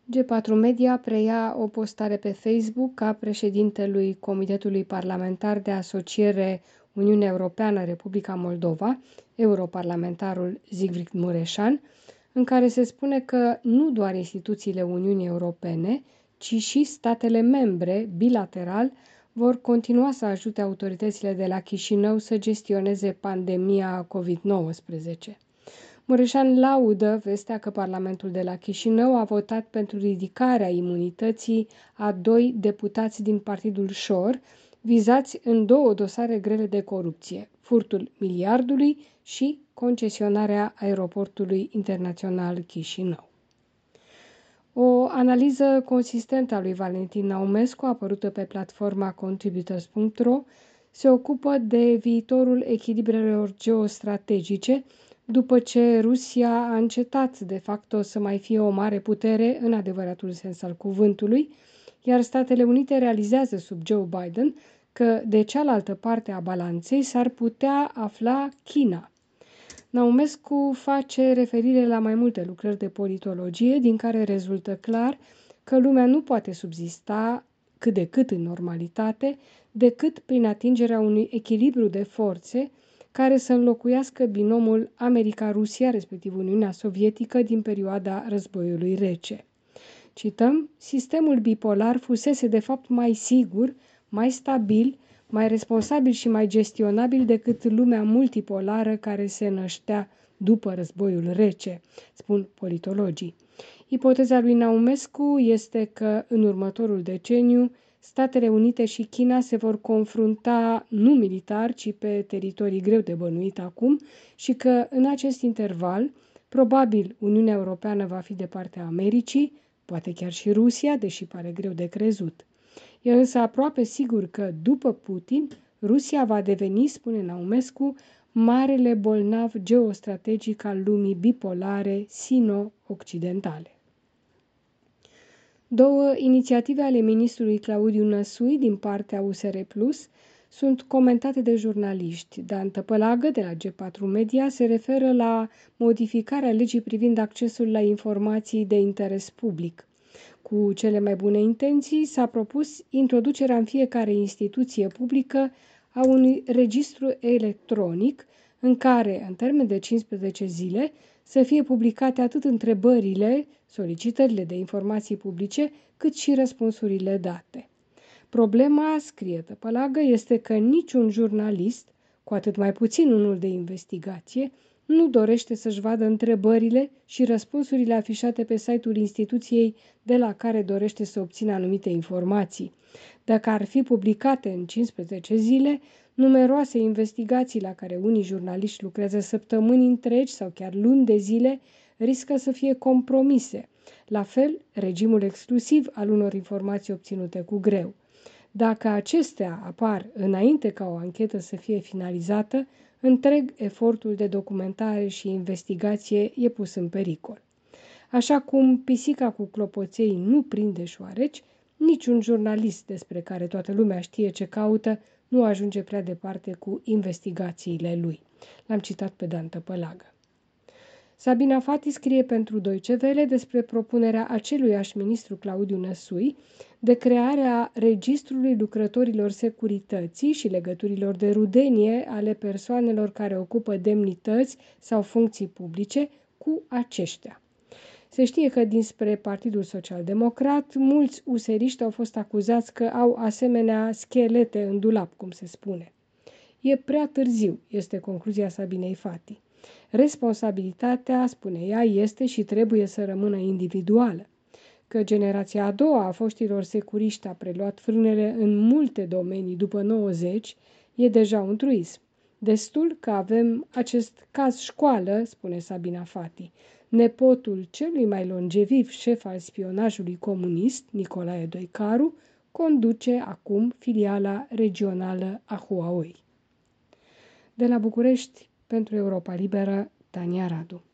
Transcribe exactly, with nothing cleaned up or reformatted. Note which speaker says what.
Speaker 1: G patru Media preia o postare pe Facebook a președintelui Comitetului Parlamentar de Asociere Uniunea Europeană-Republica Moldova, europarlamentarul Siegfried Mureșan, în care se spune că nu doar instituțiile Uniunii Europene, ci și statele membre, bilateral, vor continua să ajute autoritățile de la Chișinău să gestioneze pandemia covid nouăsprezece. Mureșan laudă vestea că Parlamentul de la Chișinău a votat pentru ridicarea imunității a doi deputați din Partidul Șor, vizați în două dosare grele de corupție, furtul miliardului și concesionarea aeroportului internațional Chișinău. O analiză consistentă a lui Valentin Naumescu, apărută pe platforma contributors punct ro, se ocupă de viitorul echilibrelor geostrategice, după ce Rusia a încetat de facto să mai fie o mare putere în adevăratul sens al cuvântului, iar Statele Unite realizează sub Joe Biden că de cealaltă parte a balanței s-ar putea afla China. Naumescu face referire la mai multe lucrări de politologie, din care rezultă clar că lumea nu poate subzista cât de cât în normalitate, decât prin atingerea unui echilibru de forțe care să înlocuiască binomul America-Rusia, respectiv Uniunea Sovietică, din perioada războiului rece. Cităm, sistemul bipolar fusese de fapt mai sigur, mai stabil, mai responsabil și mai gestionabil decât lumea multipolară care se năștea după războiul rece, spun politologii. Ipoteza lui Naumescu este că în următorul deceniu Statele Unite și China se vor confrunta nu militar, ci pe teritorii greu de bănuit acum și că în acest interval, probabil Uniunea Europeană va fi de partea Americii, poate chiar și Rusia, deși pare greu de crezut. E însă aproape sigur că, după Putin, Rusia va deveni, spune Naumescu, marele bolnav geostrategic al lumii bipolare sino-occidentale. Două inițiative ale ministrului Claudiu Năsui din partea U S R Plus sunt comentate de jurnaliști. Dan Tăpălagă, de la G patru Media, se referă la modificarea legii privind accesul la informații de interes public. Cu cele mai bune intenții s-a propus introducerea în fiecare instituție publică a unui registru electronic în care, în termen de cincisprezece zile, să fie publicate atât întrebările, solicitările de informații publice, cât și răspunsurile date. Problema, scrie Tăpălagă, este că niciun jurnalist, cu atât mai puțin unul de investigație, nu dorește să-și vadă întrebările și răspunsurile afișate pe site-ul instituției de la care dorește să obțină anumite informații. Dacă ar fi publicate în cincisprezece zile, numeroase investigații la care unii jurnaliști lucrează săptămâni întregi sau chiar luni de zile riscă să fie compromise. La fel, regimul exclusiv al unor informații obținute cu greu. Dacă acestea apar înainte ca o anchetă să fie finalizată, întreg efortul de documentare și investigație e pus în pericol. Așa cum pisica cu clopoței nu prinde șoareci, niciun jurnalist despre care toată lumea știe ce caută nu ajunge prea departe cu investigațiile lui. L-am citat pe Dan Tăpălagă. Sabina Fati scrie pentru Deutsche Welle despre propunerea aceluiași ministru Claudiu Năsui de crearea registrului lucrătorilor securității și legăturilor de rudenie ale persoanelor care ocupă demnități sau funcții publice cu aceștia. Se știe că dinspre Partidul Social-Democrat, mulți useriști au fost acuzați că au asemenea schelete în dulap, cum se spune. E prea târziu, este concluzia Sabinei Fati. Responsabilitatea, spune ea, este și trebuie să rămână individuală. Că generația a doua a foștilor securiști a preluat frânele în multe domenii după nouăzeci e deja un truism. Destul că avem acest caz școală, spune Sabina Fati. Nepotul celui mai longeviv șef al spionajului comunist, Nicolae Doicaru, conduce acum filiala regională a Huawei. De la București, pentru Europa Liberă, Tania Radu.